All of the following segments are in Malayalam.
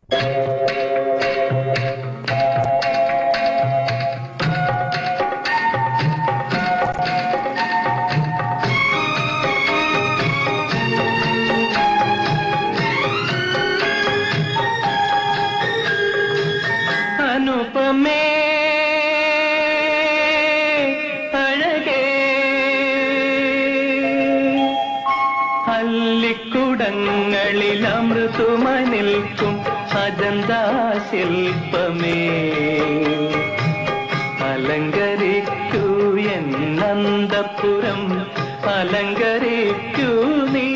അനുപമേ അഴകേ അല്ലിക്കുടങ്ങളിൽ അമൃതുമായി നിൽക്കും അജന്താ ശില്പമേ അലങ്കരിക്കൂ എന്നന്തപുരം അലങ്കരിക്കൂ നീ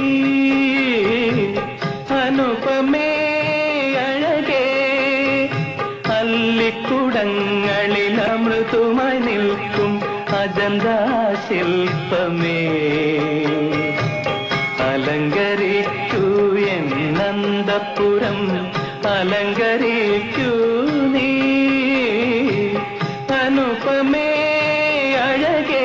അനുപമേ അഴകേ അല്ലിക്കുടങ്ങളിൽ അമൃതുമായി നിൽക്കും അജന്താ ശില്പമേ അലങ്കരിക്കൂ എന്നന്തപുരം അലങ്കരിക്കൂ നീ അനുപമേ അഴകേ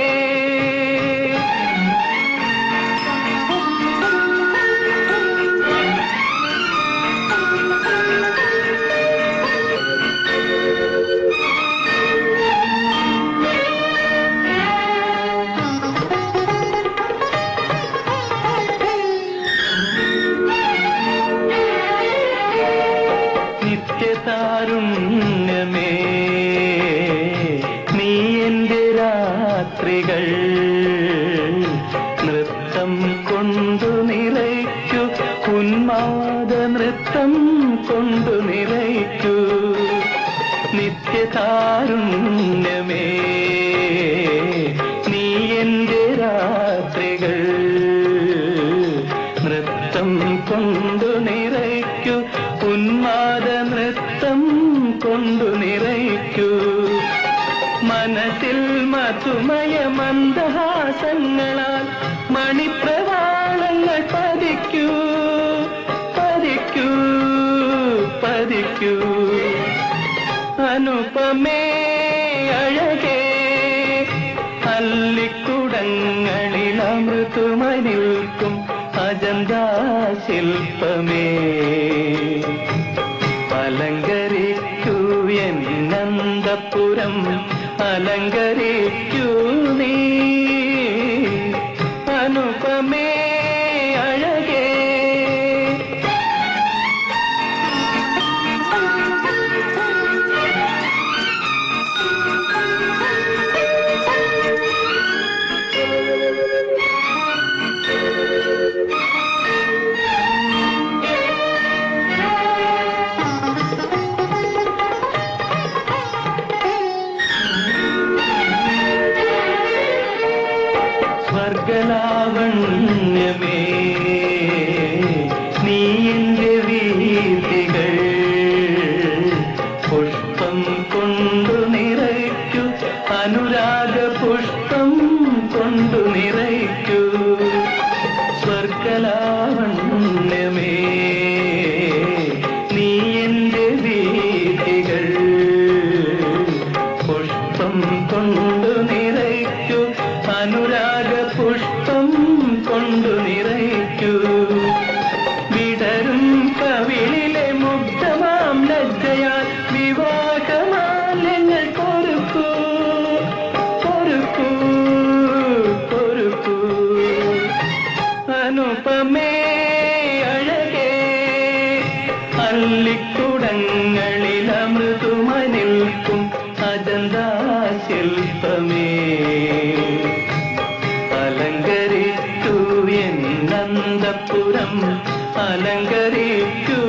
നിത്യതാരുണ്യമേ നീ എന്റെ രാത്രികൾ നൃത്തം കൊണ്ടു നിറയ്ക്കൂ ഉന്മാദ നൃത്തം കൊണ്ടു നിറയ്ക്കൂ നിത്യതാരുണ്യമേ നീ എന്റെ രാത്രികൾ നൃത്തം കൊണ്ടു നിറയ്ക്കൂ ഉന്മാദ നൃത്തം കൊണ്ടു നിറയ്ക്കൂ മനസ്സിൽ മധുമയ മന്ദഹാസങ്ങളാൽ മണിപ്രവാളങ്ങൾ പതിക്കൂ പതിക്കൂ പതിക്കൂ അനുപമേ അഴകേ അല്ലിക്കുടങ്ങളിൽ അമൃതുമായി നിൽക്കും അജന്താ ശില്പമേ അലങ്കരിക്കൂ എന്നന്തപുരം അലങ്കരിക്കൂ നീ അനുപമേ അഴകേ സ്വർഗലാവണ്യമേ നീ എന്റെ വീഥികൾ പുഷ്പം കൊണ്ടു നിറയ്ക്കൂ അനുരാഗ പുഷ്പം കൊണ്ടു നിറയ്ക്കൂ സ്വർഗലാവണ്യമേ നീ എന്റെ വീഥികൾ പുഷ്പം കൊണ്ടു നിറയ്ക്കൂ അനുരാഗ പുഷ്പം കൊണ്ടു നിറയ്ക്കൂ വിടരും കവിളിലെ മുഗ്ധമാം ലജ്ജയാൽ വിവാഹമാല്യങ്ങൾ കൊരുക്കൂ കൊരുക്കൂ കൊരുക്കൂ അനുപമേ അഴകേ അല്ലിക്കുടങ്ങളിൽ അമൃതുമായി നിൽക്കും അജന്താ ശില്പമേ അലങ്കരിക്കൂ എന്നന്തപുരം അലങ്കരിക്കൂ